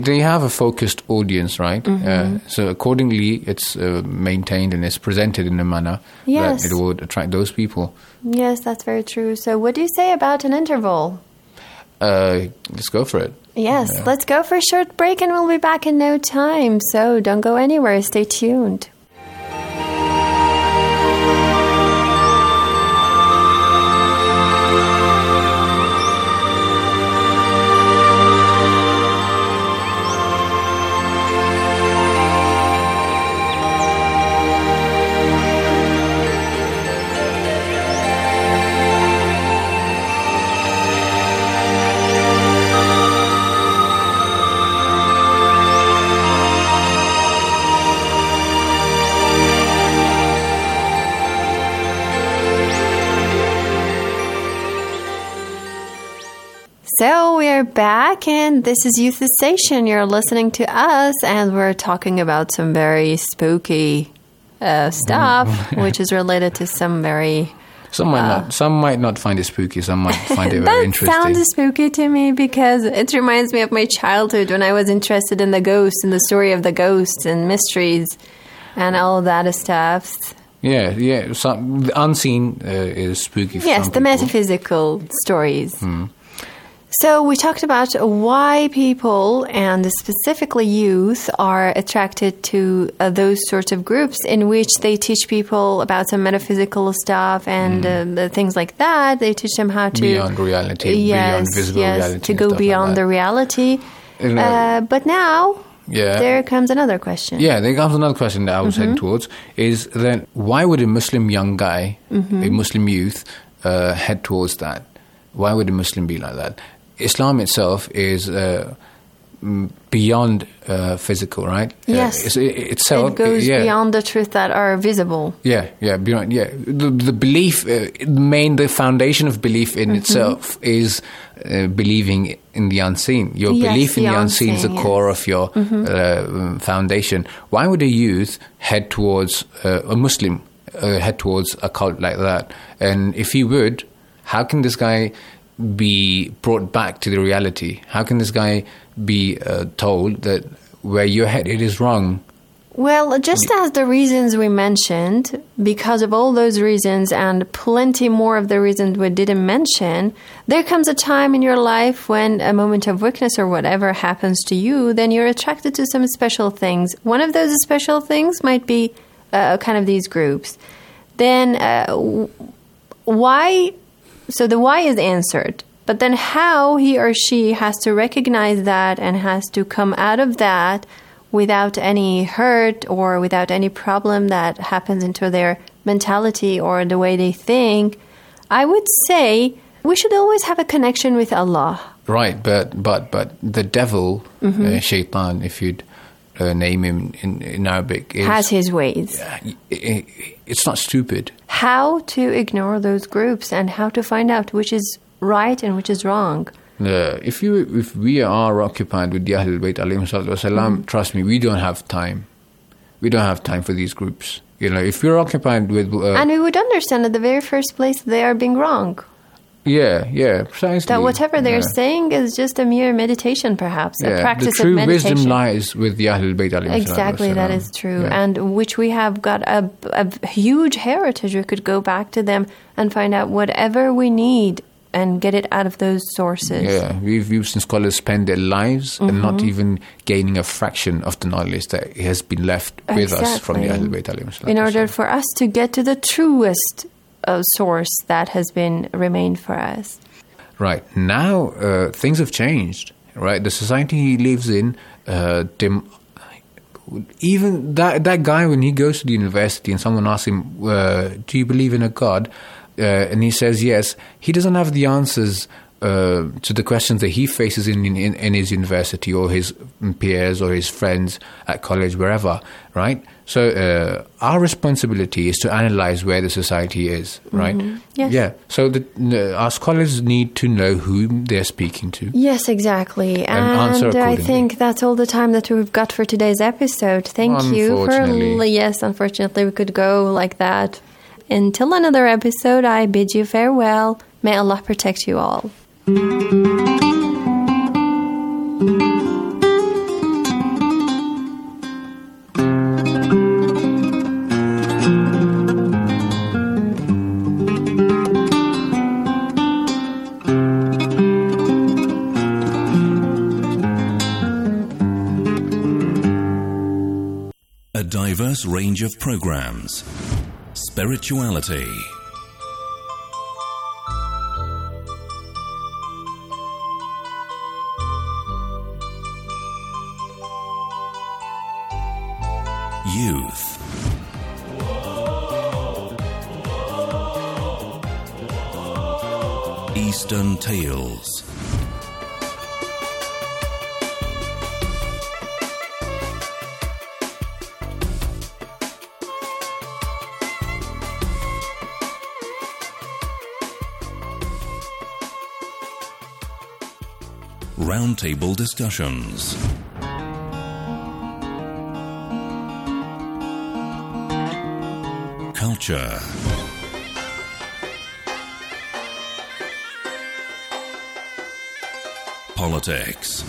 They have a focused audience, right? So accordingly, it's maintained and it's presented in a manner that it would attract those people. Yes, that's very true. So what do you say about an interval? Let's go for it. Yes, let's go for a short break and we'll be back in no time. So don't go anywhere. Stay tuned. So we are back, and this is Youth Station. You're listening to us, and we're talking about some very spooky stuff, which is related to some very... Some might not find it spooky. Some might find it very interesting. That sounds spooky to me because it reminds me of my childhood when I was interested in the ghosts and the story of the ghosts and mysteries and all of that stuff. Yeah. So the unseen is spooky for some people. Yes, the metaphysical stories. So we talked about why people, and specifically youth, are attracted to those sorts of groups in which they teach people about some metaphysical stuff and the things like that. They teach them how to... Beyond reality, beyond visible reality. To go beyond the reality. But now... there comes another question. Yeah, there comes another question that I was heading towards, is then why would a Muslim young guy, a Muslim youth, head towards that? Why would a Muslim be like that? Islam itself is beyond physical, right? Yes. Itself, it goes beyond the truth that are visible. Beyond, The belief, the foundation of belief in itself is believing in the unseen. Your belief in the unseen is the core of your foundation. Why would a youth head towards a Muslim, head towards a cult like that? And if he would, how can this guy be brought back to the reality? How can this guy be told that where you're headed is wrong? Well, just as the reasons we mentioned, because of all those reasons and plenty more of the reasons we didn't mention, there comes a time in your life when a moment of weakness or whatever happens to you, then you're attracted to some special things. One of those special things might be kind of these groups. Then why... So the why is answered, but then how he or she has to recognize that and has to come out of that without any hurt or without any problem that happens into their mentality or the way they think, I would say we should always have a connection with Allah. Right, but the devil, shaitan, if you'd name him in Arabic, has his ways. It's not stupid. How to ignore those groups and how to find out which is right and which is wrong. If we are occupied with the Ahlul Bayt alayhim salatu wasalam, trust me, we don't have time. We don't have time for these groups. If we're occupied with... and we would understand at the very first place they are being wrong. Yeah, precisely. That whatever they're saying is just a mere meditation, perhaps, a practice of meditation. The true wisdom lies with the Ahlul Bayt alayhim salatu wasalam. Exactly, that is true. Yeah. And which we have got a huge heritage. We could go back to them and find out whatever we need and get it out of those sources. Yeah, we've seen scholars spend their lives and not even gaining a fraction of the knowledge that has been left with us from the Ahlul Bayt alayhim salatu wasalam. In order for us to get to the truest source that has been remained for us. Right. Now, things have changed, right? The society he lives in, even that guy, when he goes to the university and someone asks him, do you believe in a God? And he says yes, he doesn't have the answers to the questions that he faces in his university or his peers or his friends at college, wherever, right? So our responsibility is to analyze where the society is, right? Yes. Yeah. So our scholars need to know whom they're speaking to. Yes, exactly. And answer accordingly. I think that's all the time that we've got for today's episode. Thank you for... Yes, unfortunately, we could go like that. Until another episode, I bid you farewell. May Allah protect you all. diverse range of programs. Spirituality. Youth. Eastern Tales. Roundtable discussions. Culture. Politics.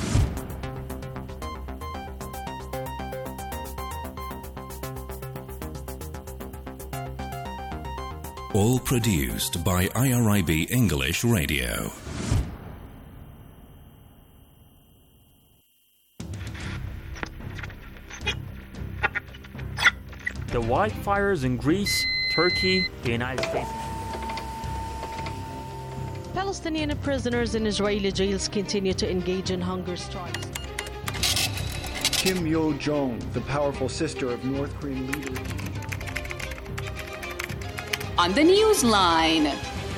All produced by IRIB English Radio. The wildfires in Greece, Turkey, the United States. Palestinian prisoners in Israeli jails continue to engage in hunger strikes. Kim Yo-jong, the powerful sister of North Korean leader. On the Newsline.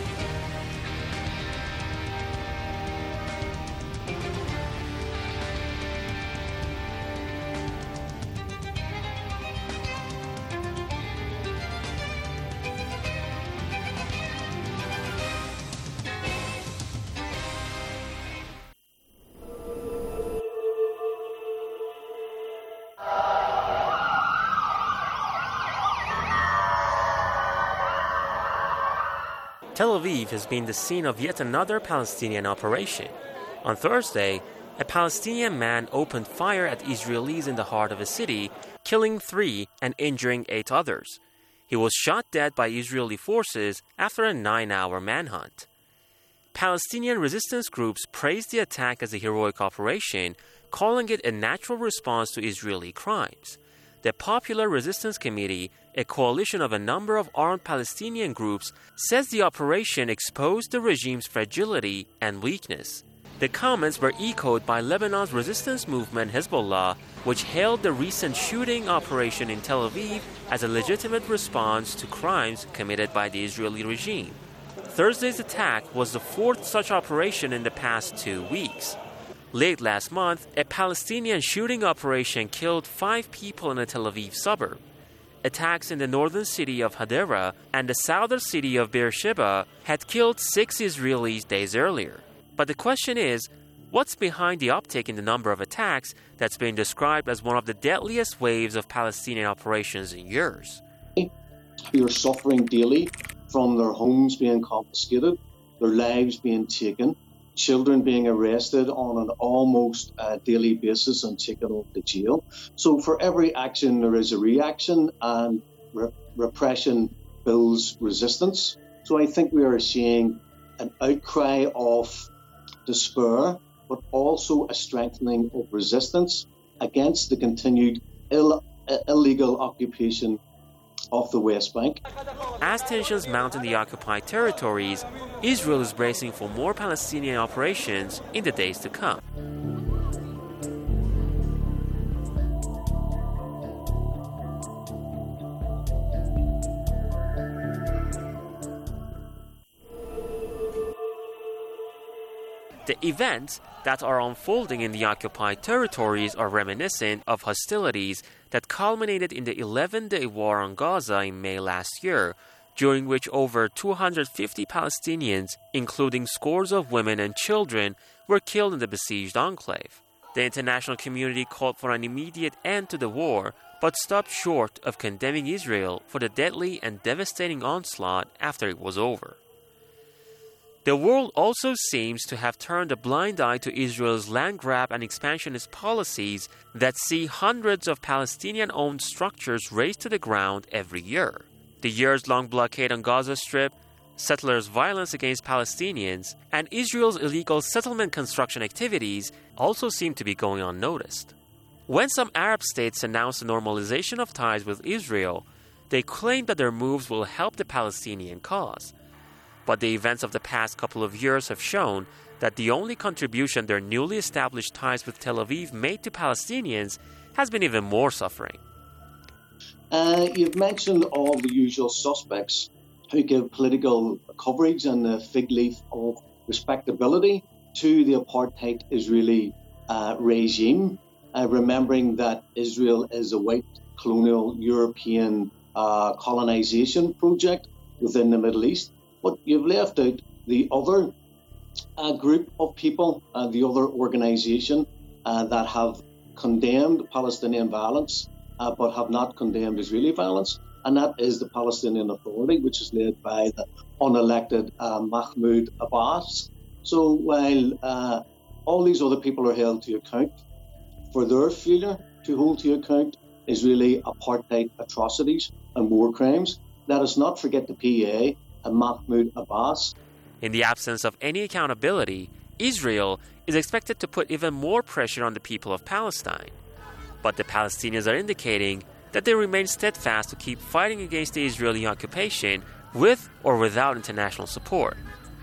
Tel Aviv has been the scene of yet another Palestinian operation. On Thursday, a Palestinian man opened fire at Israelis in the heart of a city, killing 3 and injuring 8 others. He was shot dead by Israeli forces after a 9-hour manhunt. Palestinian resistance groups praised the attack as a heroic operation, calling it a natural response to Israeli crimes. The Popular Resistance Committee, a coalition of a number of armed Palestinian groups, says the operation exposed the regime's fragility and weakness. The comments were echoed by Lebanon's resistance movement Hezbollah, which hailed the recent shooting operation in Tel Aviv as a legitimate response to crimes committed by the Israeli regime. Thursday's attack was the 4th such operation in the past 2 weeks. Late last month, a Palestinian shooting operation killed 5 people in a Tel Aviv suburb. Attacks in the northern city of Hadera and the southern city of Beersheba had killed 6 Israelis days earlier. But the question is, what's behind the uptick in the number of attacks that's been described as one of the deadliest waves of Palestinian operations in years? Who are suffering daily from their homes being confiscated, their lives being taken, children being arrested on an almost daily basis and taken off to jail. So for every action, there is a reaction, and repression builds resistance. So I think we are seeing an outcry of despair, but also a strengthening of resistance against the continued illegal occupation of the West Bank. As tensions mount in the occupied territories, Israel is bracing for more Palestinian operations in the days to come. The events that are unfolding in the occupied territories are reminiscent of hostilities that culminated in the 11-day war on Gaza in May last year, during which over 250 Palestinians, including scores of women and children, were killed in the besieged enclave. The international community called for an immediate end to the war, but stopped short of condemning Israel for the deadly and devastating onslaught after it was over. The world also seems to have turned a blind eye to Israel's land grab and expansionist policies that see hundreds of Palestinian-owned structures razed to the ground every year. The years-long blockade on Gaza Strip, settlers' violence against Palestinians, and Israel's illegal settlement construction activities also seem to be going unnoticed. When some Arab states announced the normalization of ties with Israel, they claimed that their moves will help the Palestinian cause. But the events of the past couple of years have shown that the only contribution their newly established ties with Tel Aviv made to Palestinians has been even more suffering. You've mentioned all the usual suspects who give political coverage and the fig leaf of respectability to the apartheid Israeli regime, remembering that Israel is a white colonial European colonization project within the Middle East. But you've left out the other group of people, the other organization that have condemned Palestinian violence but have not condemned Israeli violence, and that is the Palestinian Authority, which is led by the unelected Mahmoud Abbas. So while all these other people are held to account for their failure to hold to account Israeli apartheid atrocities and war crimes, let us not forget the PA and Mahmoud Abbas. In the absence of any accountability, Israel is expected to put even more pressure on the people of Palestine. But the Palestinians are indicating that they remain steadfast to keep fighting against the Israeli occupation with or without international support.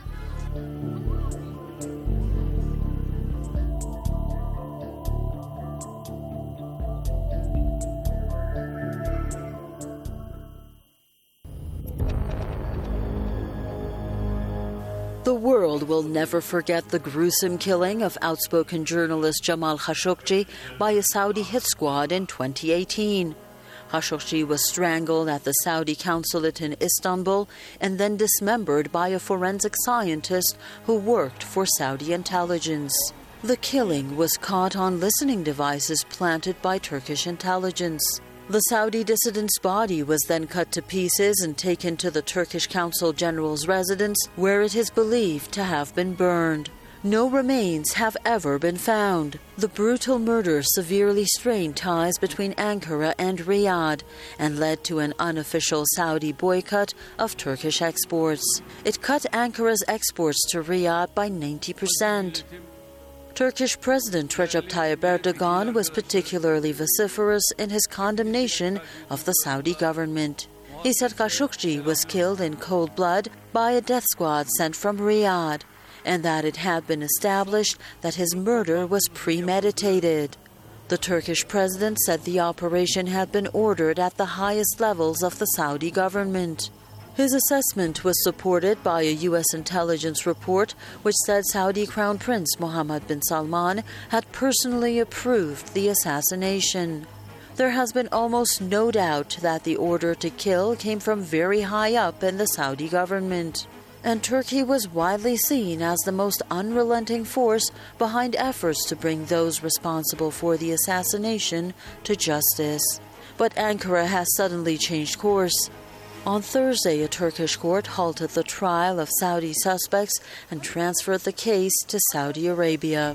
The world will never forget the gruesome killing of outspoken journalist Jamal Khashoggi by a Saudi hit squad in 2018. Khashoggi was strangled at the Saudi consulate in Istanbul and then dismembered by a forensic scientist who worked for Saudi intelligence. The killing was caught on listening devices planted by Turkish intelligence. The Saudi dissident's body was then cut to pieces and taken to the Turkish Consul General's residence, where it is believed to have been burned. No remains have ever been found. The brutal murder severely strained ties between Ankara and Riyadh and led to an unofficial Saudi boycott of Turkish exports. It cut Ankara's exports to Riyadh by 90%. Turkish President Recep Tayyip Erdogan was particularly vociferous in his condemnation of the Saudi government. He said Khashoggi was killed in cold blood by a death squad sent from Riyadh, and that it had been established that his murder was premeditated. The Turkish president said the operation had been ordered at the highest levels of the Saudi government. His assessment was supported by a U.S. intelligence report which said Saudi Crown Prince Mohammed bin Salman had personally approved the assassination. There has been almost no doubt that the order to kill came from very high up in the Saudi government. And Turkey was widely seen as the most unrelenting force behind efforts to bring those responsible for the assassination to justice. But Ankara has suddenly changed course. On Thursday, a Turkish court halted the trial of Saudi suspects and transferred the case to Saudi Arabia.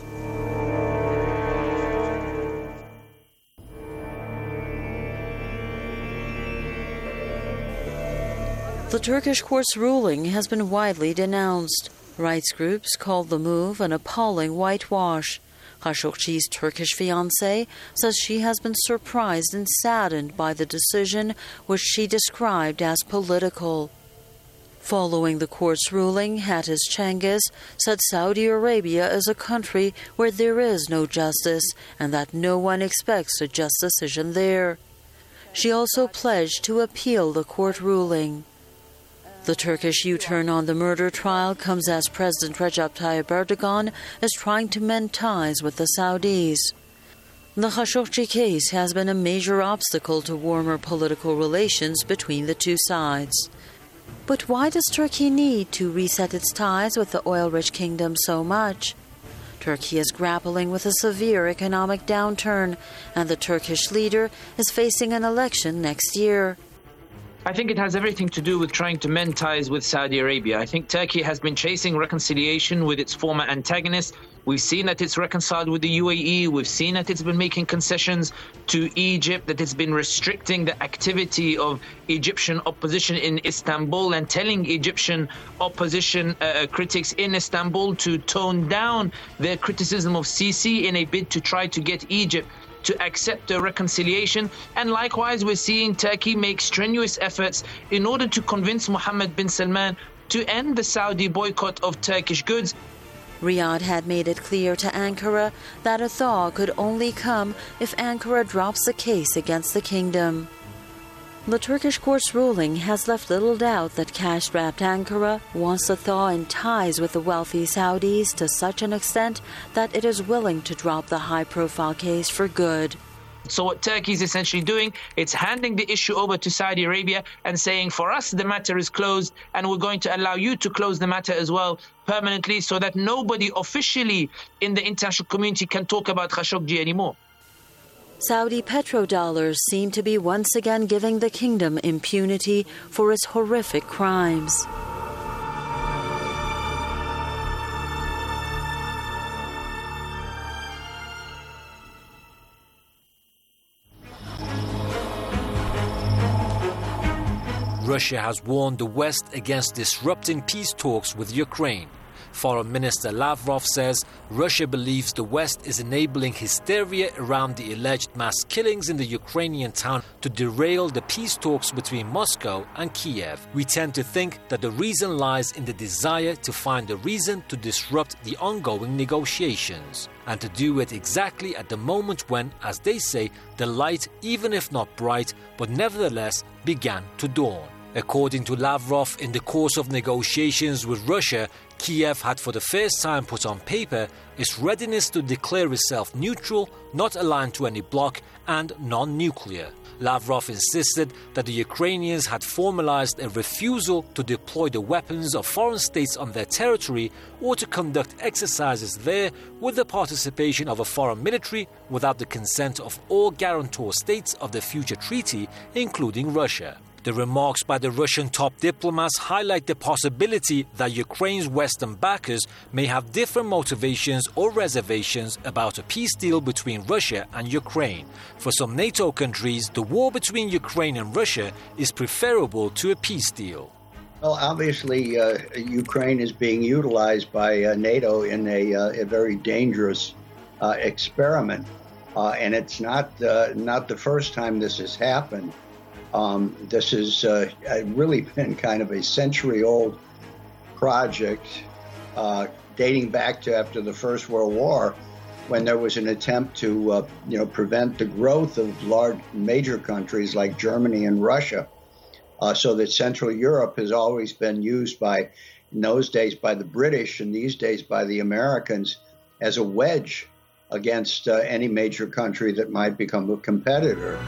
The Turkish court's ruling has been widely denounced. Rights groups called the move an appalling whitewash. Khashoggi's Turkish fiancée says she has been surprised and saddened by the decision, which she described as political. Following the court's ruling, Hatice Cengiz said Saudi Arabia is a country where there is no justice and that no one expects a just decision there. She also pledged to appeal the court ruling. The Turkish U-turn on the murder trial comes as President Recep Tayyip Erdogan is trying to mend ties with the Saudis. The Khashoggi case has been a major obstacle to warmer political relations between the two sides. But why does Turkey need to reset its ties with the oil-rich kingdom so much? Turkey is grappling with a severe economic downturn, and the Turkish leader is facing an election next year. I think it has everything to do with trying to mend ties with Saudi Arabia. I think Turkey has been chasing reconciliation with its former antagonist. We've seen that it's reconciled with the UAE. We've seen that it's been making concessions to Egypt, that it's been restricting the activity of Egyptian opposition in Istanbul and telling Egyptian opposition critics in Istanbul to tone down their criticism of Sisi in a bid to try to get Egypt to accept a reconciliation. And likewise, we're seeing Turkey make strenuous efforts in order to convince Mohammed bin Salman to end the Saudi boycott of Turkish goods. Riyadh had made it clear to Ankara that a thaw could only come if Ankara drops the case against the kingdom. The Turkish court's ruling has left little doubt that cash-strapped Ankara wants to thaw in ties with the wealthy Saudis to such an extent that it is willing to drop the high-profile case for good. So what Turkey is essentially doing, it's handing the issue over to Saudi Arabia and saying, for us, the matter is closed, and we're going to allow you to close the matter as well permanently so that nobody officially in the international community can talk about Khashoggi anymore. Saudi petrodollars seem to be once again giving the kingdom impunity for its horrific crimes. Russia has warned the West against disrupting peace talks with Ukraine. Foreign Minister Lavrov says Russia believes the West is enabling hysteria around the alleged mass killings in the Ukrainian town to derail the peace talks between Moscow and Kiev. We tend to think that the reason lies in the desire to find a reason to disrupt the ongoing negotiations, and to do it exactly at the moment when, as they say, the light, even if not bright, but nevertheless began to dawn. According to Lavrov, in the course of negotiations with Russia, Kiev had for the first time put on paper its readiness to declare itself neutral, not aligned to any bloc, and non-nuclear. Lavrov insisted that the Ukrainians had formalized a refusal to deploy the weapons of foreign states on their territory or to conduct exercises there with the participation of a foreign military without the consent of all guarantor states of the future treaty, including Russia. The remarks by the Russian top diplomats highlight the possibility that Ukraine's Western backers may have different motivations or reservations about a peace deal between Russia and Ukraine. For some NATO countries, the war between Ukraine and Russia is preferable to a peace deal. Well, obviously, Ukraine is being utilized by NATO in a very dangerous experiment, and it's not the first time this has happened. This has really been kind of a century-old project dating back to after the First World War, when there was an attempt to prevent the growth of large major countries like Germany and Russia, so that Central Europe has always been used by, in those days, by the British and these days by the Americans as a wedge against any major country that might become a competitor.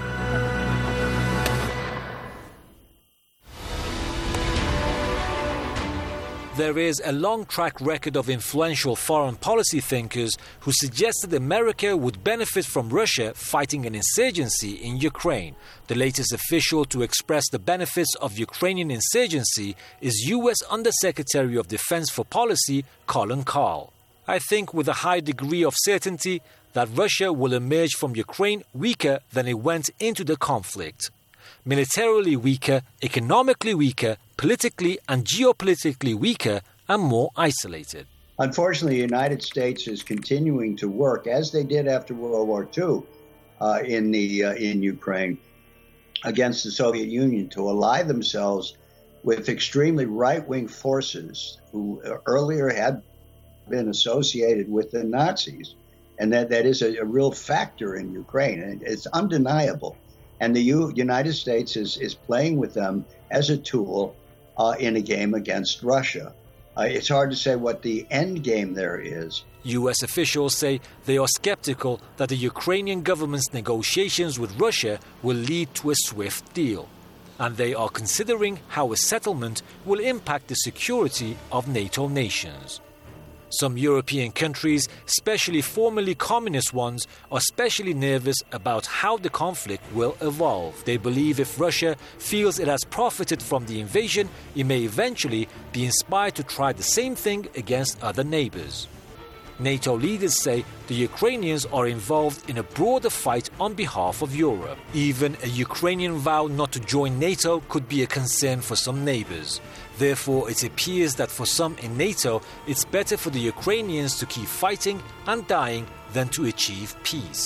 There is a long track record of influential foreign policy thinkers who suggested America would benefit from Russia fighting an insurgency in Ukraine. The latest official to express the benefits of Ukrainian insurgency is U.S. Undersecretary of Defense for Policy Colin Kahl. I think with a high degree of certainty that Russia will emerge from Ukraine weaker than it went into the conflict. Militarily weaker, economically weaker, politically and geopolitically weaker, and more isolated. Unfortunately, the United States is continuing to work, as they did after World War II in Ukraine, against the Soviet Union to ally themselves with extremely right-wing forces who earlier had been associated with the Nazis. And that is a real factor in Ukraine, and it's undeniable. And the United States is playing with them as a tool in a game against Russia. It's hard to say what the end game there is. U.S. officials say they are skeptical that the Ukrainian government's negotiations with Russia will lead to a swift deal. And they are considering how a settlement will impact the security of NATO nations. Some European countries, especially formerly communist ones, are especially nervous about how the conflict will evolve. They believe if Russia feels it has profited from the invasion, it may eventually be inspired to try the same thing against other neighbors. NATO leaders say the Ukrainians are involved in a broader fight on behalf of Europe. Even a Ukrainian vow not to join NATO could be a concern for some neighbors. Therefore, it appears that for some in NATO, it's better for the Ukrainians to keep fighting and dying than to achieve peace.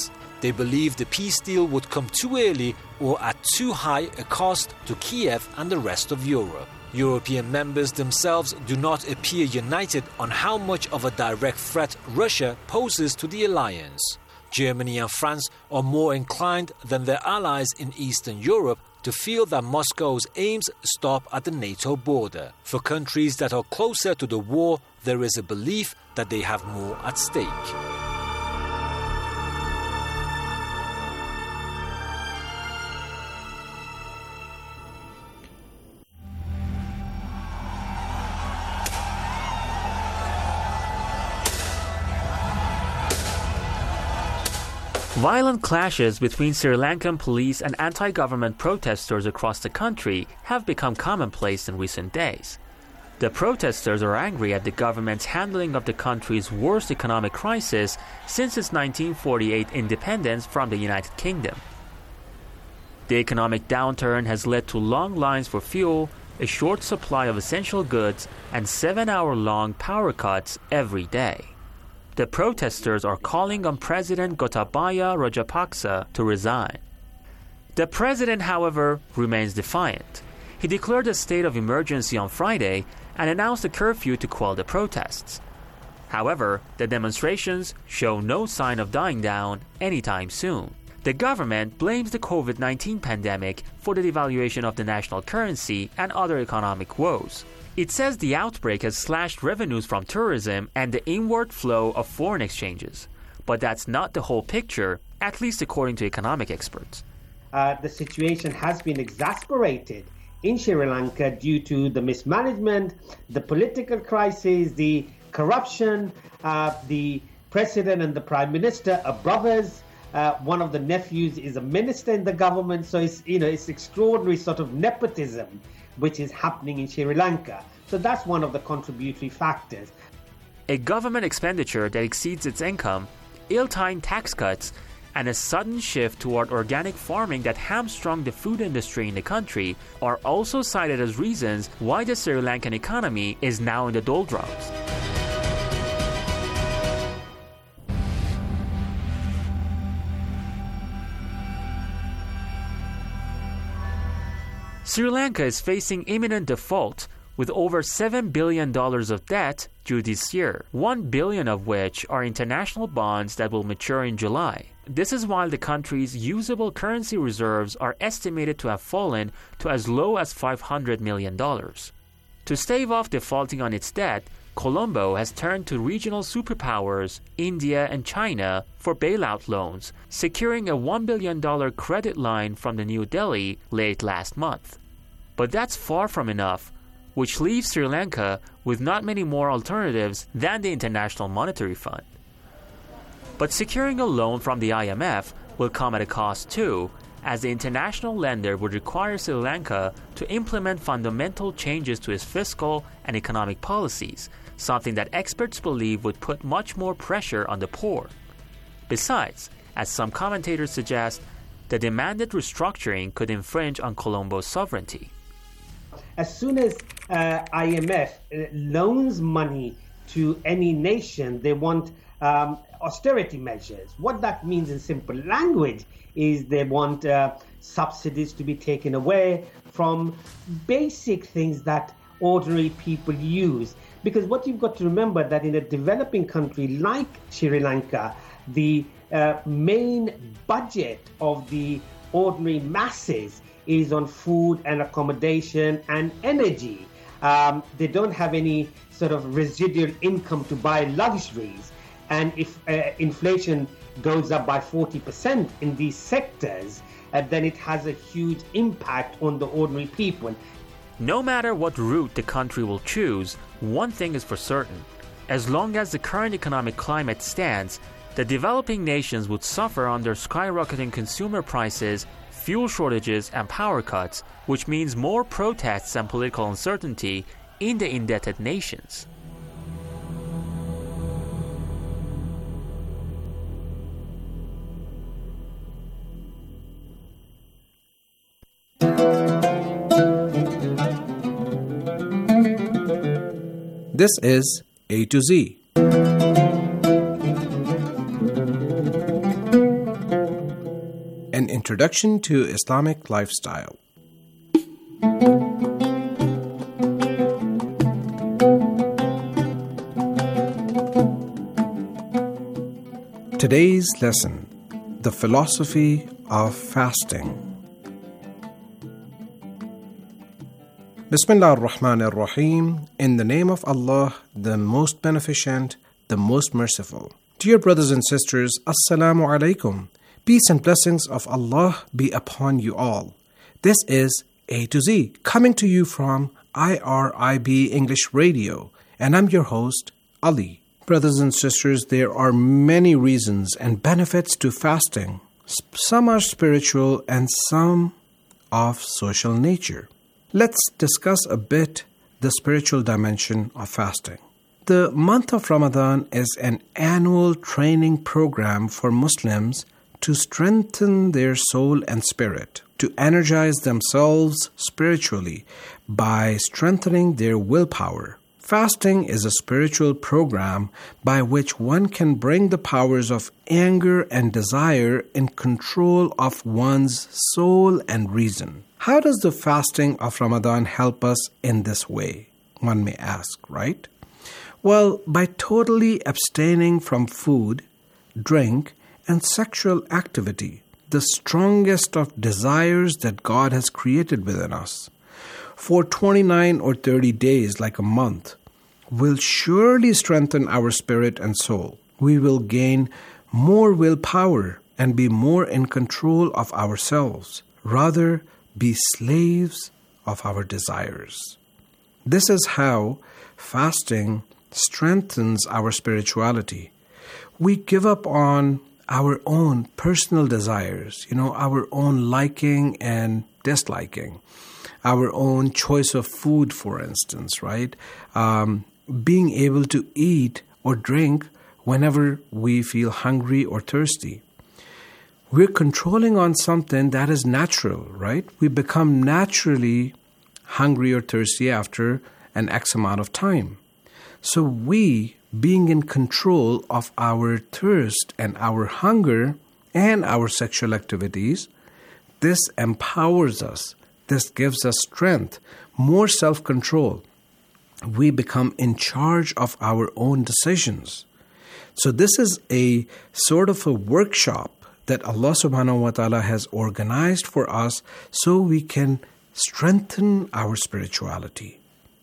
They believe the peace deal would come too early or at too high a cost to Kiev and the rest of Europe. European members themselves do not appear united on how much of a direct threat Russia poses to the alliance. Germany and France are more inclined than their allies in Eastern Europe to feel that Moscow's aims stop at the NATO border. For countries that are closer to the war, there is a belief that they have more at stake. Violent clashes between Sri Lankan police and anti-government protesters across the country have become commonplace in recent days. The protesters are angry at the government's handling of the country's worst economic crisis since its 1948 independence from the United Kingdom. The economic downturn has led to long lines for fuel, a short supply of essential goods, and 7-hour-long power cuts every day. The protesters are calling on President Gotabaya Rajapaksa to resign. The president, however, remains defiant. He declared a state of emergency on Friday and announced a curfew to quell the protests. However, the demonstrations show no sign of dying down anytime soon. The government blames the COVID-19 pandemic for the devaluation of the national currency and other economic woes. It says the outbreak has slashed revenues from tourism and the inward flow of foreign exchanges. But that's not the whole picture, at least according to economic experts. The situation has been exacerbated in Sri Lanka due to the mismanagement, the political crisis, the corruption. The president and the prime minister are brothers. One of the nephews is a minister in the government. So it's extraordinary sort of nepotism which is happening in Sri Lanka. So that's one of the contributory factors. A government expenditure that exceeds its income, ill-timed tax cuts, and a sudden shift toward organic farming that hamstrung the food industry in the country are also cited as reasons why the Sri Lankan economy is now in the doldrums. Sri Lanka is facing imminent default with over $7 billion of debt due this year, $1 billion of which are international bonds that will mature in July. This is while the country's usable currency reserves are estimated to have fallen to as low as $500 million. To stave off defaulting on its debt, Colombo has turned to regional superpowers, India and China, for bailout loans, securing a $1 billion credit line from the New Delhi late last month. But that's far from enough, which leaves Sri Lanka with not many more alternatives than the International Monetary Fund. But securing a loan from the IMF will come at a cost too, as the international lender would require Sri Lanka to implement fundamental changes to its fiscal and economic policies, something that experts believe would put much more pressure on the poor. Besides, as some commentators suggest, the demanded restructuring could infringe on Colombo's sovereignty. As soon as IMF loans money to any nation, they want austerity measures. What that means in simple language is they want subsidies to be taken away from basic things that ordinary people use. Because what you've got to remember that in a developing country like Sri Lanka, the main budget of the ordinary masses is on food and accommodation and energy. They don't have any sort of residual income to buy luxuries. And if inflation goes up by 40% in these sectors, then it has a huge impact on the ordinary people. No matter what route the country will choose, one thing is for certain. As long as the current economic climate stands, the developing nations would suffer under skyrocketing consumer prices, fuel shortages, and power cuts, which means more protests and political uncertainty in the indebted nations. This is A to Z. an introduction to Islamic lifestyle. Today's lesson, the philosophy of fasting. Bismillah ar-Rahman ar-Rahim. In the name of Allah, the most beneficent, the most merciful. Dear brothers and sisters, Assalamu alaikum. Peace and blessings of Allah be upon you all. This is A to Z, coming to you from IRIB English Radio, and I'm your host, Ali. Brothers and sisters, there are many reasons and benefits to fasting. Some are spiritual and some of social nature. Let's discuss a bit the spiritual dimension of fasting. The month of Ramadan is an annual training program for Muslims to strengthen their soul and spirit, to energize themselves spiritually by strengthening their willpower. Fasting is a spiritual program by which one can bring the powers of anger and desire in control of one's soul and reason. How does the fasting of Ramadan help us in this way? One may ask, right? Well, by totally abstaining from food, drink, and sexual activity, the strongest of desires that God has created within us, for 29 or 30 days, like a month, will surely strengthen our spirit and soul. We will gain more willpower and be more in control of ourselves, rather be slaves of our desires. This is how fasting strengthens our spirituality. We give up on our own personal desires, our own liking and disliking, our own choice of food, for instance, right? Being able to eat or drink whenever we feel hungry or thirsty. We're controlling on something that is natural, right? We become naturally hungry or thirsty after an X amount of time. So we, being in control of our thirst and our hunger and our sexual activities, this empowers us. This gives us strength, more self-control. We become in charge of our own decisions. So this is a sort of a workshop that Allah subhanahu wa ta'ala has organized for us so we can strengthen our spirituality.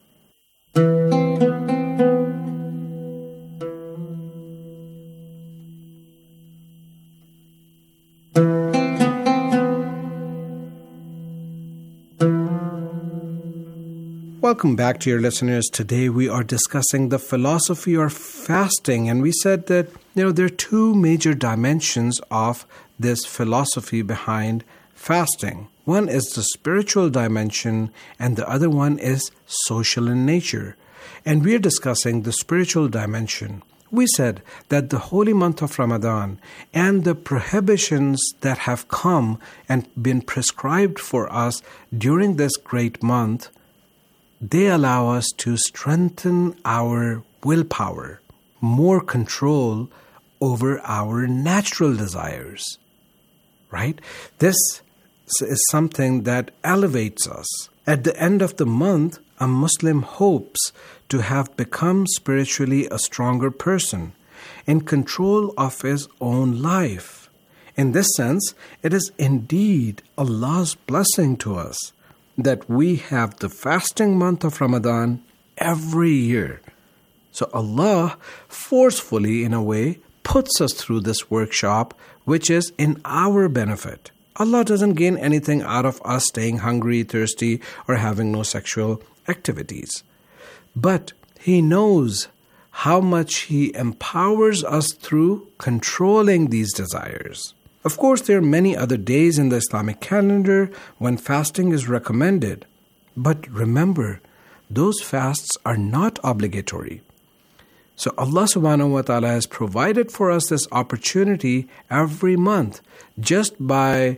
Welcome back, dear listeners. Today we are discussing the philosophy of fasting, and we said that there are two major dimensions of this philosophy behind fasting. One is the spiritual dimension, and the other one is social in nature. And we are discussing the spiritual dimension. We said that the holy month of Ramadan and the prohibitions that have come and been prescribed for us during this great month, they allow us to strengthen our willpower, more control over our natural desires, right? This is something that elevates us. At the end of the month, a Muslim hopes to have become spiritually a stronger person, in control of his own life. In this sense, it is indeed Allah's blessing to us that we have the fasting month of Ramadan every year. So Allah forcefully, in a way, puts us through this workshop, which is in our benefit. Allah doesn't gain anything out of us staying hungry, thirsty, or having no sexual activities. But He knows how much He empowers us through controlling these desires. Of course, there are many other days in the Islamic calendar when fasting is recommended. But remember, those fasts are not obligatory. So Allah subhanahu wa ta'ala has provided for us this opportunity every month just by,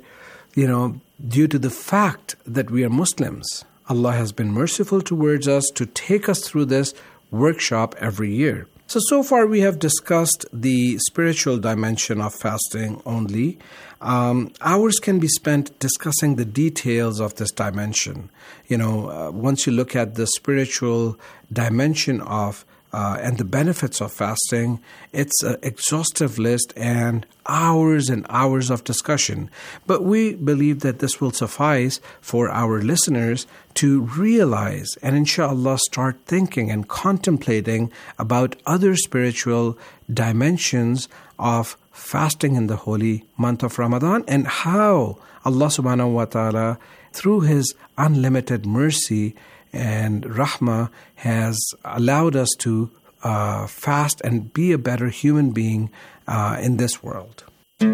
due to the fact that we are Muslims. Allah has been merciful towards us to take us through this workshop every year. So far we have discussed the spiritual dimension of fasting only. Hours can be spent discussing the details of this dimension. Once you look at the spiritual dimension of and the benefits of fasting, it's an exhaustive list and hours of discussion. But we believe that this will suffice for our listeners to realize and inshallah start thinking and contemplating about other spiritual dimensions of fasting in the holy month of Ramadan and how Allah subhanahu wa ta'ala, through His unlimited mercy and rahmah, has allowed us to fast and be a better human being in this world.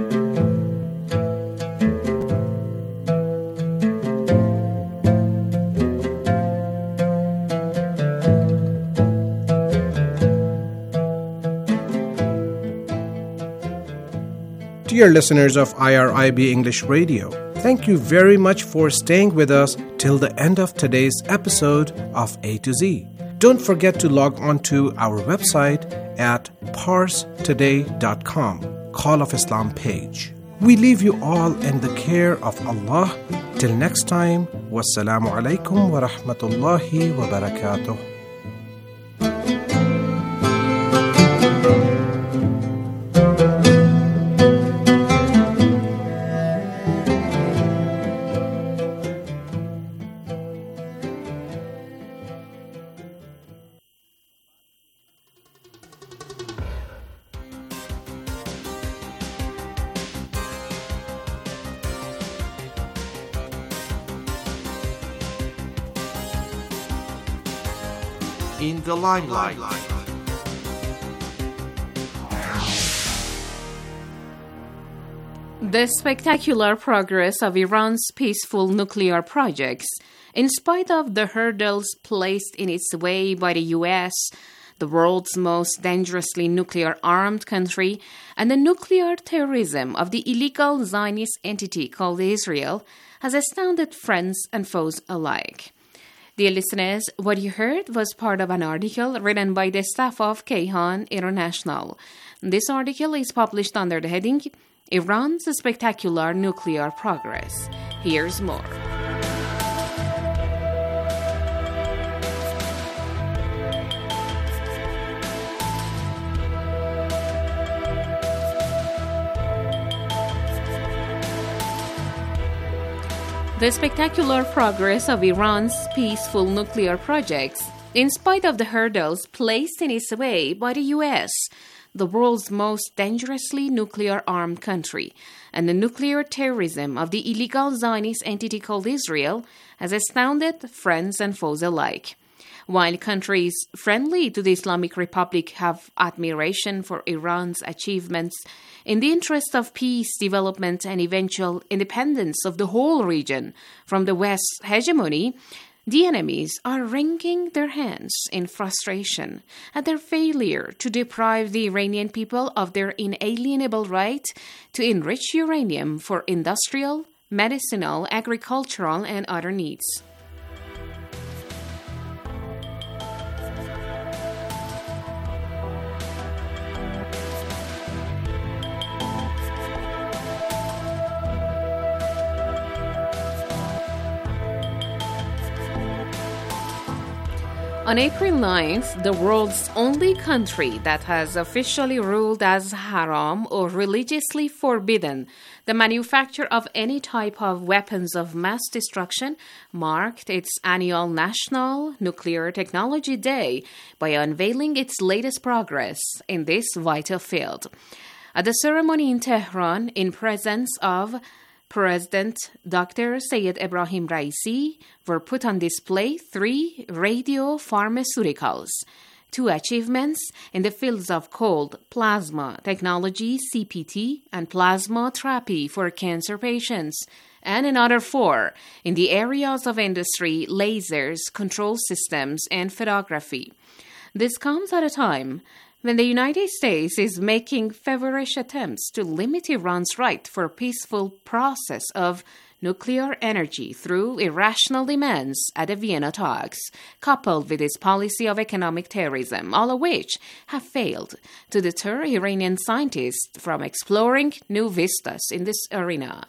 Dear listeners of IRIB English Radio, thank you very much for staying with us till the end of today's episode of A to Z. Don't forget to log on to our website at parstoday.com, Call of Islam page. We leave you all in the care of Allah. Till next time, wassalamu alaikum wa rahmatullahi wa barakatuh. In the limelight. The spectacular progress of Iran's peaceful nuclear projects, in spite of the hurdles placed in its way by the U.S., the world's most dangerously nuclear-armed country, and the nuclear terrorism of the illegal Zionist entity called Israel, has astounded friends and foes alike. Dear listeners, what you heard was part of an article written by the staff of Kayhan International. This article is published under the heading, Iran's Spectacular Nuclear Progress. Here's more. The spectacular progress of Iran's peaceful nuclear projects, in spite of the hurdles placed in its way by the U.S., the world's most dangerously nuclear-armed country, and the nuclear terrorism of the illegal Zionist entity called Israel, has astounded friends and foes alike. While countries friendly to the Islamic Republic have admiration for Iran's achievements in the interest of peace, development, and eventual independence of the whole region from the West's hegemony, the enemies are wringing their hands in frustration at their failure to deprive the Iranian people of their inalienable right to enrich uranium for industrial, medicinal, agricultural, and other needs. On April 9th, the world's only country that has officially ruled as haram or religiously forbidden the manufacture of any type of weapons of mass destruction marked its annual National Nuclear Technology Day by unveiling its latest progress in this vital field. At the ceremony in Tehran, in presence of President Dr. Sayed Ebrahim Raisi, were put on display 3 radiopharmaceuticals, 2 achievements in the fields of cold plasma technology, CPT, and plasma therapy for cancer patients, and another 4 in the areas of industry, lasers, control systems, and photography. This comes at a time when the United States is making feverish attempts to limit Iran's right for peaceful process of nuclear energy through irrational demands at the Vienna talks, coupled with its policy of economic terrorism, all of which have failed to deter Iranian scientists from exploring new vistas in this arena.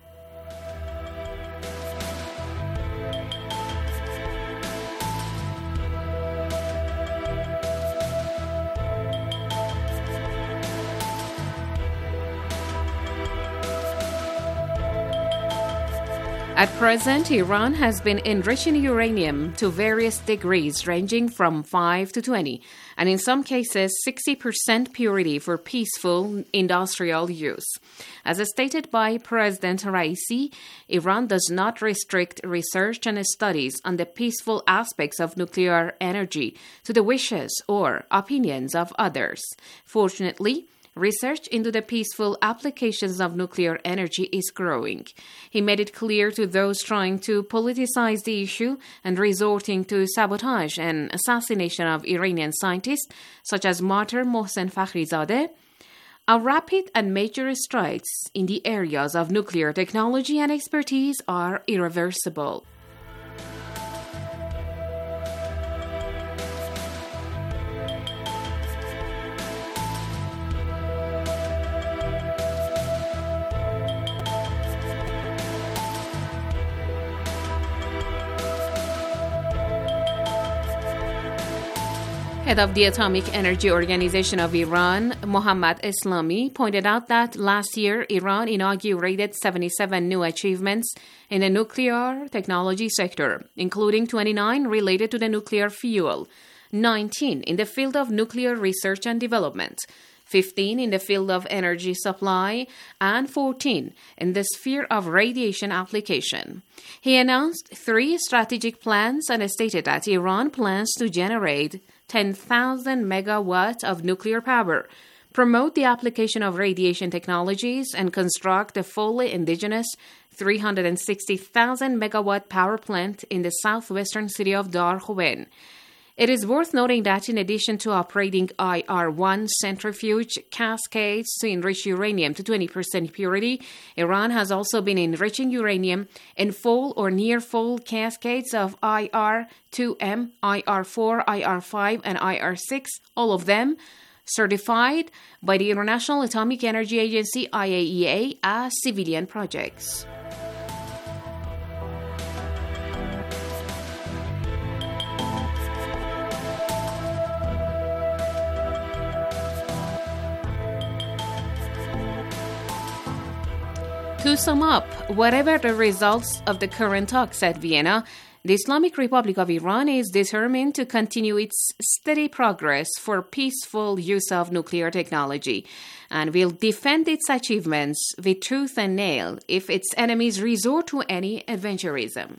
At present, Iran has been enriching uranium to various degrees ranging from 5 to 20, and in some cases 60% purity for peaceful industrial use. As stated by President Raisi, Iran does not restrict research and studies on the peaceful aspects of nuclear energy to the wishes or opinions of others. Fortunately, research into the peaceful applications of nuclear energy is growing. He made it clear to those trying to politicize the issue and resorting to sabotage and assassination of Iranian scientists, such as Martyr Mohsen Fakhrizadeh, our rapid and major strides in the areas of nuclear technology and expertise are irreversible. Head of the Atomic Energy Organization of Iran, Mohammad Eslami, pointed out that last year Iran inaugurated 77 new achievements in the nuclear technology sector, including 29 related to the nuclear fuel, 19 in the field of nuclear research and development, 15 in the field of energy supply, and 14 in the sphere of radiation application. He announced 3 strategic plans and stated that Iran plans to generate 10,000 megawatts of nuclear power, promote the application of radiation technologies, and construct a fully indigenous 360,000 megawatt power plant in the southwestern city of Dar Khouen. It is worth noting that in addition to operating IR-1 centrifuge cascades to enrich uranium to 20% purity, Iran has also been enriching uranium in full or near full cascades of IR-2M, IR-4, IR-5, and IR-6, all of them certified by the International Atomic Energy Agency IAEA as civilian projects. To sum up, whatever the results of the current talks at Vienna, the Islamic Republic of Iran is determined to continue its steady progress for peaceful use of nuclear technology and will defend its achievements with tooth and nail if its enemies resort to any adventurism.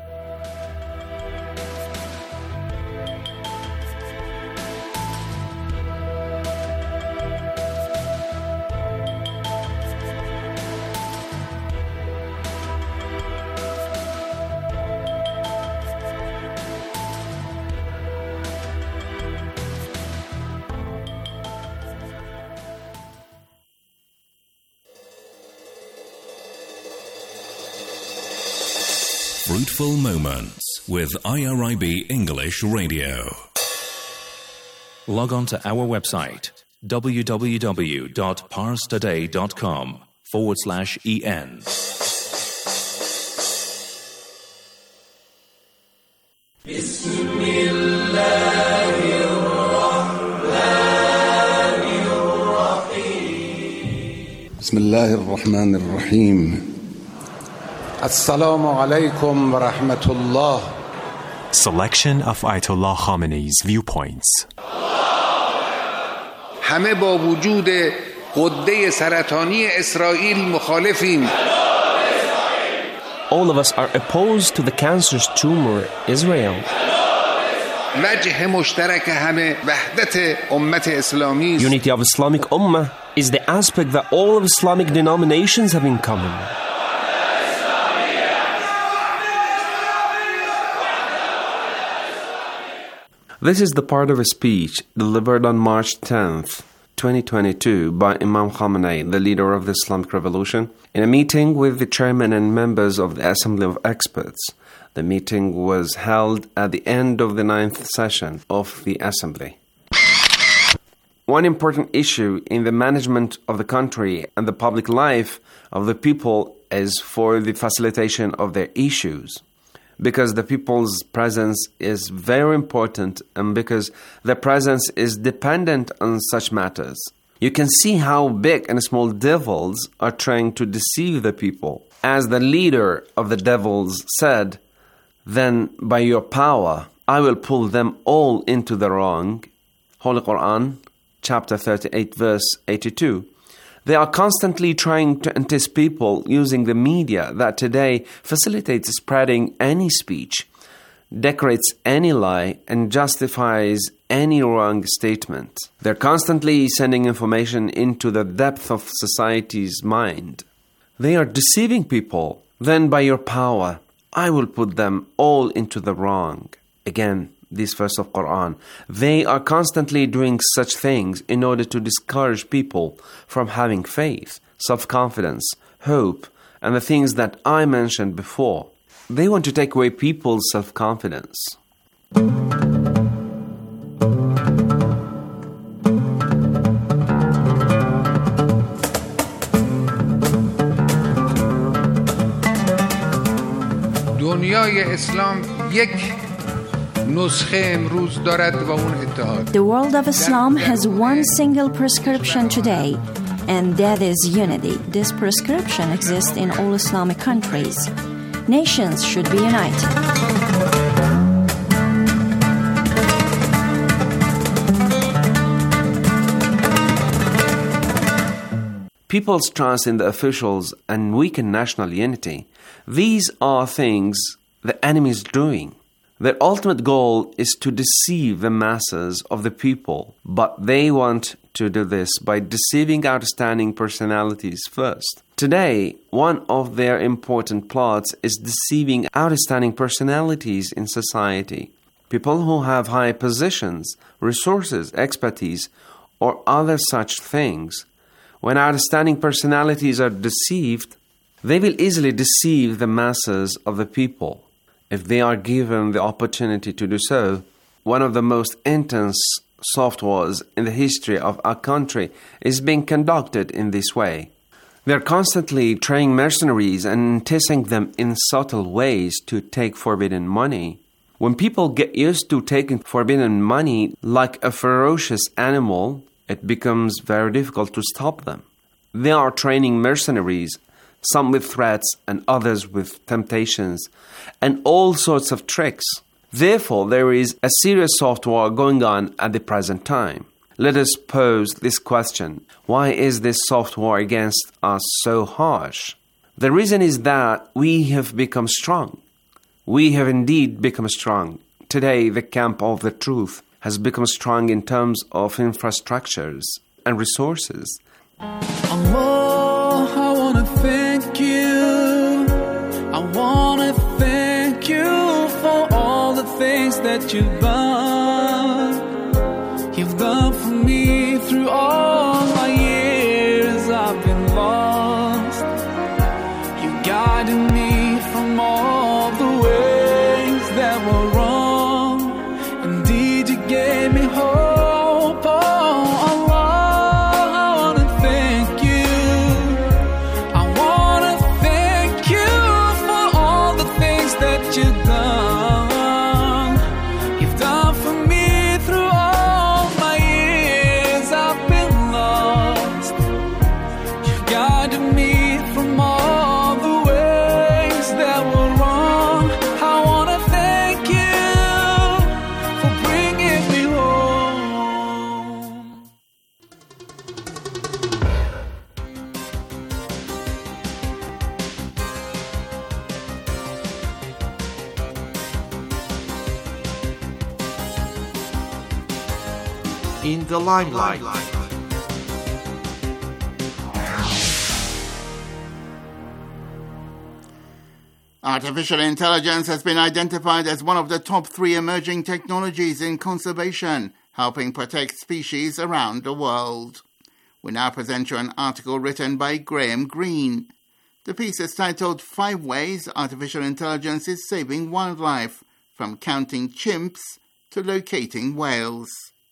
Fruitful Moments with IRIB English Radio. Log on to our website www.parstoday.com/en. Bismillahir Rahmanir Rahim. Assalamu alaikum wa rahmatullah. Selection of Ayatollah Khamenei's viewpoints. همه با وجود غده سرطانی اسرائیل مخالفیم. All of us are opposed to the cancerous tumor Israel. وجه مشترک همه وحدت امت اسلامی. Unity of Islamic Ummah is the aspect that all of Islamic denominations have in common. This is the part of a speech delivered on March 10th, 2022 by Imam Khamenei, the leader of the Islamic Revolution, in a meeting with the chairman and members of the Assembly of Experts. The meeting was held at the end of the 9th session of the Assembly. One important issue in the management of the country and the public life of the people is for the facilitation of their issues, because the people's presence is very important and because their presence is dependent on such matters. You can see how big and small devils are trying to deceive the people. As the leader of the devils said, "Then by your power I will pull them all into the wrong." Holy Quran, chapter 38, verse 82. They are constantly trying to entice people using the media that today facilitates spreading any speech, decorates any lie, and justifies any wrong statement. They're constantly sending information into the depth of society's mind. They are deceiving people. Then by your power, I will put them all into the wrong. Again, this verse of Quran. They are constantly doing such things in order to discourage people from having faith, self-confidence, hope, and the things that I mentioned before. They want to take away people's self-confidence. دنیای اسلام یک The world of Islam has one single prescription today, and that is unity. This prescription exists in all Islamic countries. Nations should be united. People's trust in the officials and weaken national unity. These are things the enemy is doing. Their ultimate goal is to deceive the masses of the people, but they want to do this by deceiving outstanding personalities first. Today, one of their important plots is deceiving outstanding personalities in society. People who have high positions, resources, expertise, or other such things. When outstanding personalities are deceived, they will easily deceive the masses of the people. If they are given the opportunity to do so, one of the most intense soft wars in the history of our country is being conducted in this way. They are constantly training mercenaries and enticing them in subtle ways to take forbidden money. When people get used to taking forbidden money like a ferocious animal, it becomes very difficult to stop them. They are training mercenaries, some with threats and others with temptations, and all sorts of tricks. Therefore, there is a serious soft war going on at the present time. Let us pose this question. Why is this soft war against us so harsh? The reason is that we have become strong. We have indeed become strong. Today, the camp of the truth has become strong in terms of infrastructures and resources. Allah, I want to thank you. I want to thank you for all the things that you've done. You've done for me through all my years I've been lost. You guided me from all the ways that were wrong. Indeed, you gave me hope. In the limelight. Artificial intelligence has been identified as one of the top 3 emerging technologies in conservation, helping protect species around the world. We now present you an article written by Graham Greene. The piece is titled 5 Ways Artificial Intelligence is Saving Wildlife, from counting chimps to locating whales.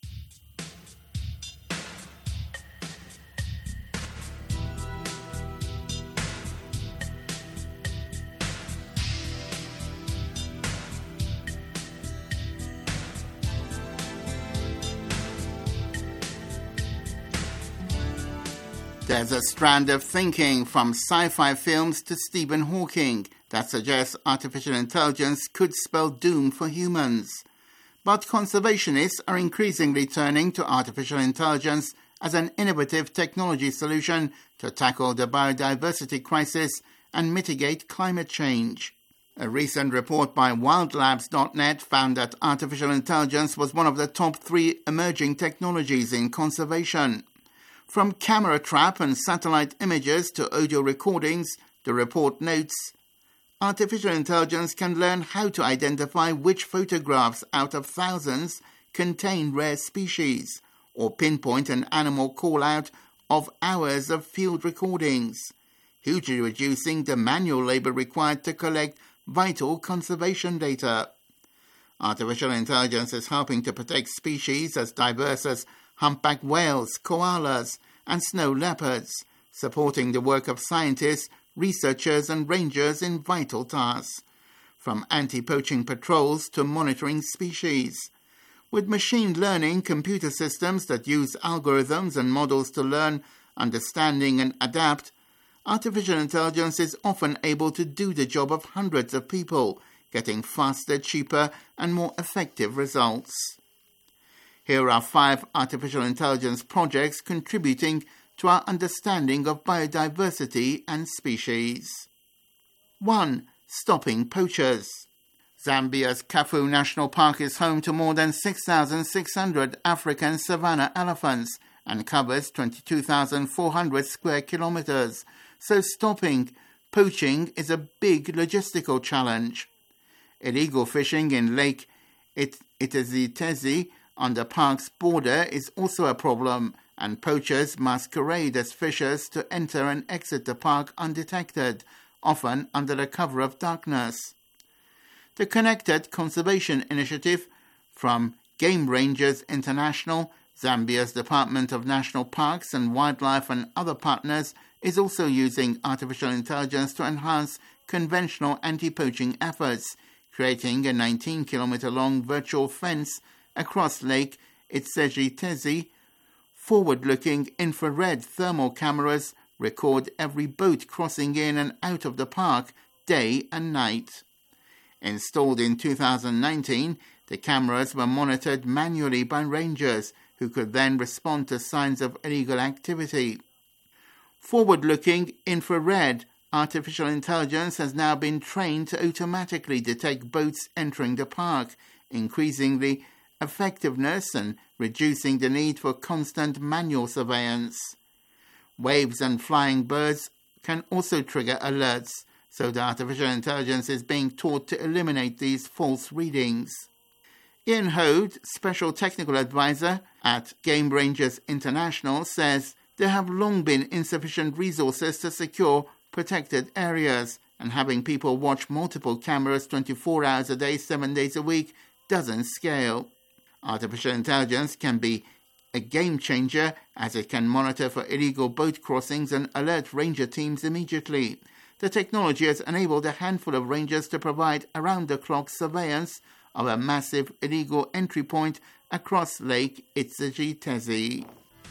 There's a strand of thinking from sci-fi films to Stephen Hawking that suggests artificial intelligence could spell doom for humans. But conservationists are increasingly turning to artificial intelligence as an innovative technology solution to tackle the biodiversity crisis and mitigate climate change. A recent report by wildlabs.net found that artificial intelligence was one of the top 3 emerging technologies in conservation. From camera trap and satellite images to audio recordings, the report notes, artificial intelligence can learn how to identify which photographs out of thousands contain rare species, or pinpoint an animal call-out of hours of field recordings, hugely reducing the manual labor required to collect vital conservation data. Artificial intelligence is helping to protect species as diverse as humpback whales, koalas, and snow leopards, supporting the work of scientists, researchers, and rangers in vital tasks, from anti-poaching patrols to monitoring species. With machine learning computer systems that use algorithms and models to learn, understanding, and adapt, artificial intelligence is often able to do the job of hundreds of people, getting faster, cheaper, and more effective results. Here are 5 artificial intelligence projects contributing to our understanding of biodiversity and species. 1. Stopping poachers. Zambia's Kafu National Park is home to more than 6,600 African savanna elephants and covers 22,400 square kilometers, so stopping poaching is a big logistical challenge. Illegal fishing in Lake Itezhi on the park's border is also a problem, and poachers masquerade as fishers to enter and exit the park undetected, often under the cover of darkness. The Connected Conservation Initiative from Game Rangers International, Zambia's Department of National Parks and Wildlife and other partners is also using artificial intelligence to enhance conventional anti-poaching efforts, creating a 19-kilometer-long virtual fence across Lake Itezhi. Forward-looking infrared thermal cameras record every boat crossing in and out of the park, day and night. Installed in 2019, the cameras were monitored manually by rangers, who could then respond to signs of illegal activity. Forward-looking infrared artificial intelligence has now been trained to automatically detect boats entering the park, increasing the effectiveness and reducing the need for constant manual surveillance. Waves and flying birds can also trigger alerts, so the artificial intelligence is being taught to eliminate these false readings. Ian Hode, Special Technical Advisor at Game Rangers International, says there have long been insufficient resources to secure protected areas, and having people watch multiple cameras 24 hours a day, 7 days a week doesn't scale. Artificial intelligence can be a game changer as it can monitor for illegal boat crossings and alert ranger teams immediately. The technology has enabled a handful of rangers to provide around-the-clock surveillance of a massive illegal entry point across Lake Itezhi.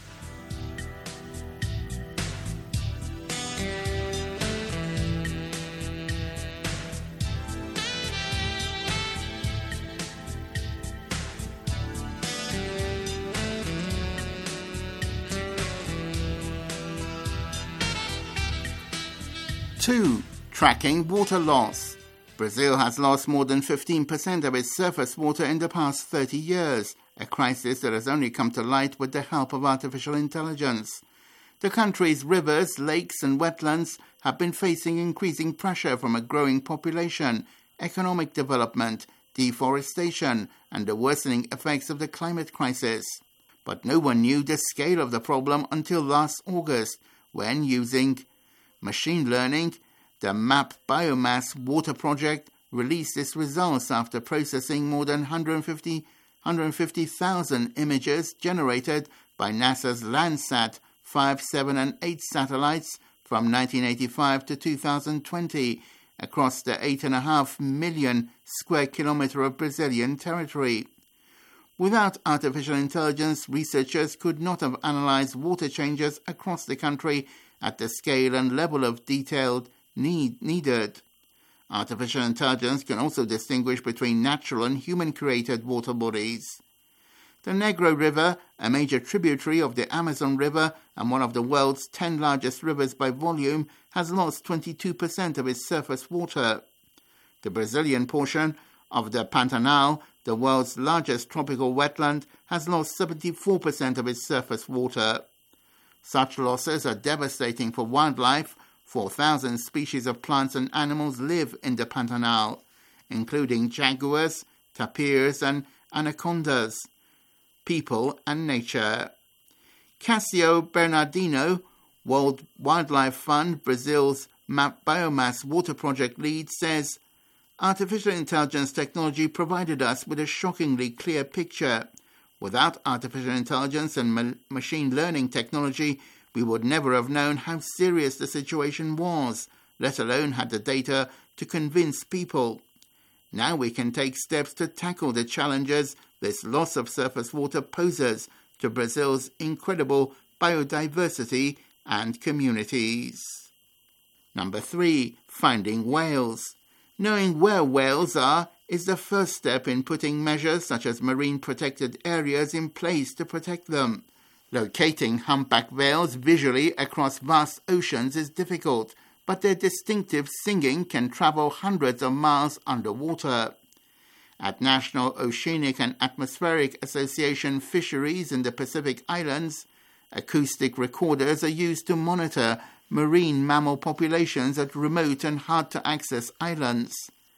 2. Tracking water loss. Brazil has lost more than 15% of its surface water in the past 30 years, a crisis that has only come to light with the help of artificial intelligence. The country's rivers, lakes and wetlands have been facing increasing pressure from a growing population, economic development, deforestation, and the worsening effects of the climate crisis. But no one knew the scale of the problem until last August, when, using machine learning, the MAP Biomass Water Project released its results after processing more than 150,000 images generated by NASA's Landsat 5, 7, and 8 satellites from 1985 to 2020 across the 8.5 million square kilometre of Brazilian territory. Without artificial intelligence, researchers could not have analysed water changes across the country at the scale and level of detail needed. Artificial intelligence can also distinguish between natural and human-created water bodies. The Negro River, a major tributary of the Amazon River and one of the world's 10 largest rivers by volume, has lost 22% of its surface water. The Brazilian portion of the Pantanal, the world's largest tropical wetland, has lost 74% of its surface water. Such losses are devastating for wildlife. 4,000 species of plants and animals live in the Pantanal, including jaguars, tapirs, and anacondas, people and nature. Cassio Bernardino, World Wildlife Fund, Brazil's MAP Biomass Water Project lead, says, "Artificial intelligence technology provided us with a shockingly clear picture. Without artificial intelligence and machine learning technology, we would never have known how serious the situation was, let alone had the data to convince people. Now we can take steps to tackle the challenges this loss of surface water poses to Brazil's incredible biodiversity and communities." Number 3. Finding whales. Knowing where whales are is the first step in putting measures such as marine protected areas in place to protect them. Locating humpback whales visually across vast oceans is difficult, but their distinctive singing can travel hundreds of miles underwater. At National Oceanic and Atmospheric Association fisheries in the Pacific Islands, acoustic recorders are used to monitor marine mammal populations at remote and hard-to-access islands.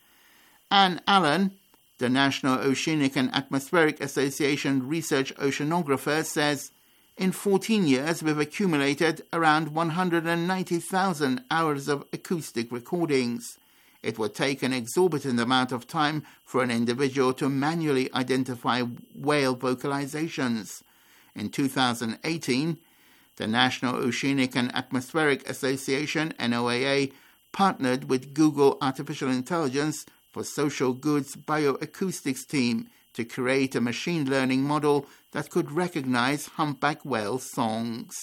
Anne Allen, the National Oceanic and Atmospheric Association research oceanographer, says, "In 14 years, we've accumulated around 190,000 hours of acoustic recordings. It would take an exorbitant amount of time for an individual to manually identify whale vocalizations. In 2018, the National Oceanic and Atmospheric Association, NOAA, partnered with Google Artificial Intelligence for Social Goods Bioacoustics team to create a machine learning model that could recognize humpback whale songs."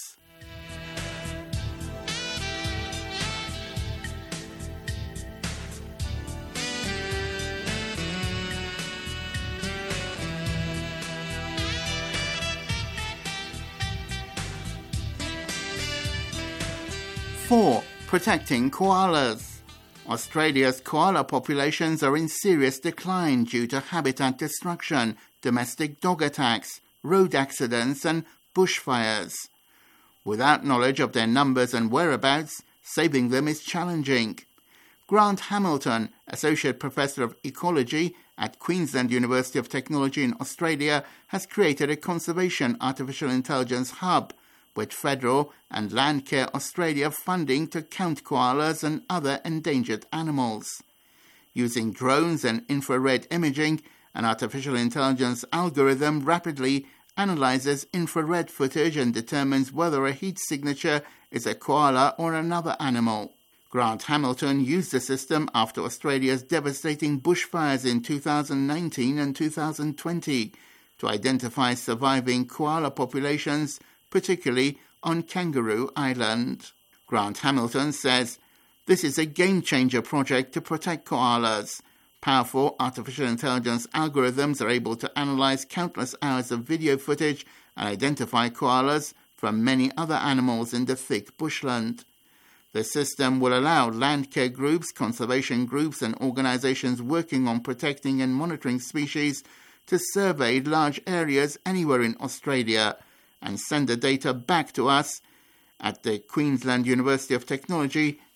Four, protecting koalas. Australia's koala populations are in serious decline due to habitat destruction, domestic dog attacks, road accidents, and bushfires. Without knowledge of their numbers and whereabouts, saving them is challenging. Grant Hamilton, Associate Professor of Ecology at Queensland University of Technology in Australia, has created a conservation artificial intelligence hub with federal and Landcare Australia funding to count koalas and other endangered animals. Using drones and infrared imaging, an artificial intelligence algorithm rapidly analyzes infrared footage and determines whether a heat signature is a koala or another animal. Grant Hamilton used the system after Australia's devastating bushfires in 2019 and 2020 to identify surviving koala populations, particularly on Kangaroo Island. Grant Hamilton says, "This is a game-changer project to protect koalas. Powerful artificial intelligence algorithms are able to analyze countless hours of video footage and identify koalas from many other animals in the thick bushland. The system will allow landcare groups, conservation groups, and organizations working on protecting and monitoring species to survey large areas anywhere in Australia and send the data back to us at the Queensland University of Technology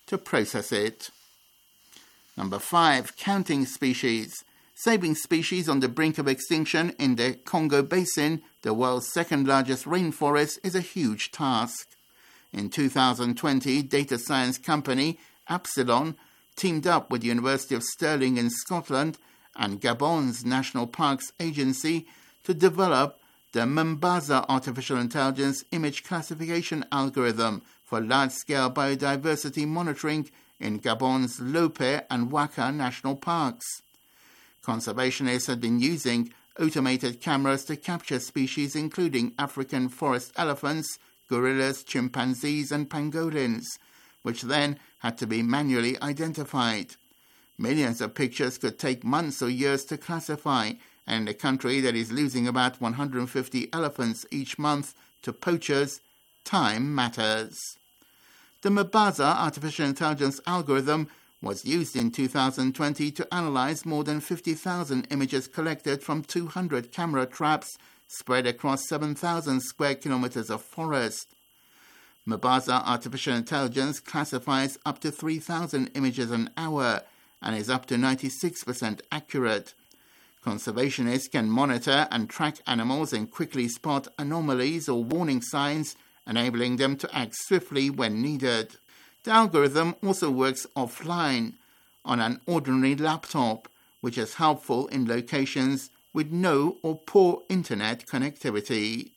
to process it. Number 5. Counting species. Saving species on the brink of extinction in the Congo Basin, the world's second-largest rainforest, is a huge task. In 2020, data science company Epsilon teamed up with the University of Stirling in Scotland and Gabon's National Parks Agency to develop the Mombasa Artificial Intelligence Image Classification Algorithm for large-scale biodiversity monitoring in Gabon's Lope and Waka National Parks. Conservationists have been using automated cameras to capture species including African forest elephants, gorillas, chimpanzees and pangolins, which then had to be manually identified. Millions of pictures could take months or years to classify, and in a country that is losing about 150 elephants each month to poachers, time matters. The Mombasa Artificial Intelligence algorithm was used in 2020 to analyze more than 50,000 images collected from 200 camera traps spread across 7,000 square kilometers of forest. Mombasa Artificial Intelligence classifies up to 3,000 images an hour and is up to 96% accurate. Conservationists can monitor and track animals and quickly spot anomalies or warning signs, enabling them to act swiftly when needed. The algorithm also works offline on an ordinary laptop, which is helpful in locations with no or poor internet connectivity.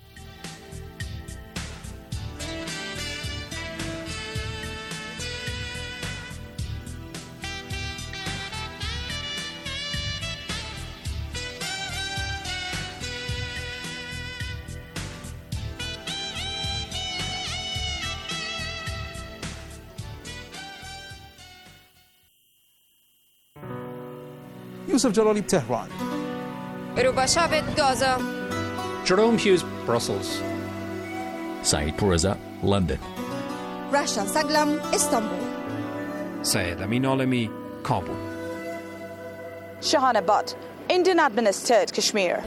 Yusuf Jalali, Tehran. Rubashabet, Gaza. Jerome Hughes, Brussels. Saeed Pourreza, London. Rasha Saglam, Istanbul. Syed Amin Alami, Kabul. Shahana Butt, Indian administered Kashmir.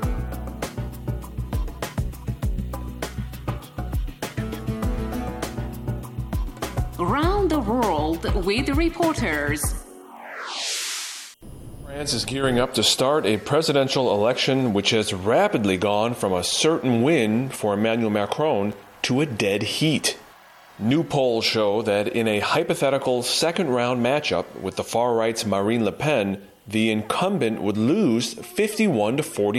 Around the world with reporters. France is gearing up to start a presidential election which has rapidly gone from a certain win for Emmanuel Macron to a dead heat. New polls show that in a hypothetical second-round matchup with the far-right's Marine Le Pen, the incumbent would lose 51 to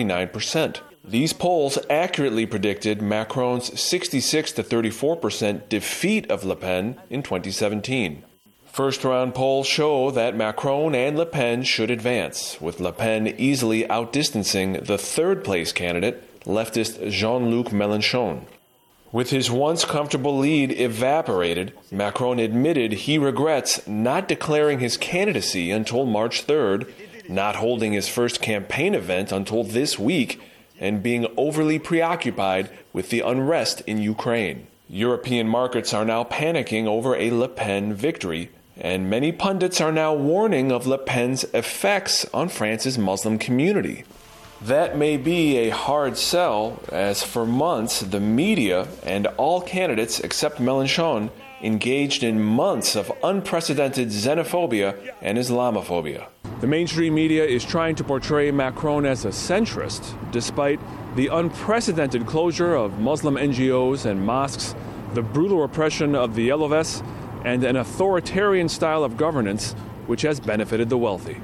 49%. These polls accurately predicted Macron's 66 to 34% defeat of Le Pen in 2017. First-round polls show that Macron and Le Pen should advance, with Le Pen easily outdistancing the third-place candidate, leftist Jean-Luc Mélenchon. With his once comfortable lead evaporated, Macron admitted he regrets not declaring his candidacy until March 3rd, not holding his first campaign event until this week, and being overly preoccupied with the unrest in Ukraine. European markets are now panicking over a Le Pen victory, and many pundits are now warning of Le Pen's effects on France's Muslim community. That may be a hard sell, as for months the media and all candidates except Mélenchon engaged in months of unprecedented xenophobia and Islamophobia. The mainstream media is trying to portray Macron as a centrist, despite the unprecedented closure of Muslim NGOs and mosques, the brutal repression of the Yellow Vests, and an authoritarian style of governance which has benefited the wealthy.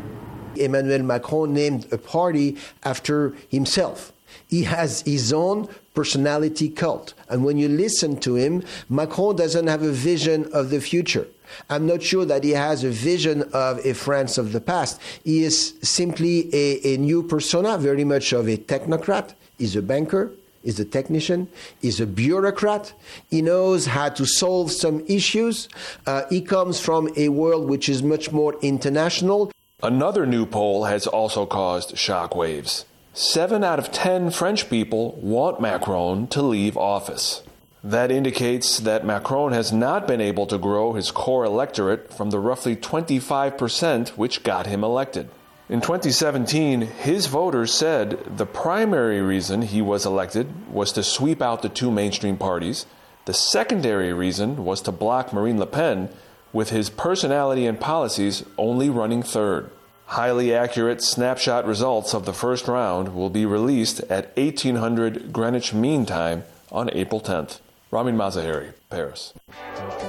Emmanuel Macron named a party after himself. He has his own personality cult. And when you listen to him, Macron doesn't have a vision of the future. I'm not sure that he has a vision of a France of the past. He is simply a new persona, very much of a technocrat. He's a banker. He's a technician, he's a bureaucrat, he knows how to solve some issues, he comes from a world which is much more international. Another new poll has also caused shockwaves. 7 out of 10 French people want Macron to leave office. That indicates that Macron has not been able to grow his core electorate from the roughly 25% which got him elected. In 2017, his voters said the primary reason he was elected was to sweep out the two mainstream parties, The secondary reason was to block Marine Le Pen, with his personality and policies only running third. Highly accurate snapshot results of the first round will be released at 1800 Greenwich Mean Time on April 10th. Ramin Mazaheri, Paris.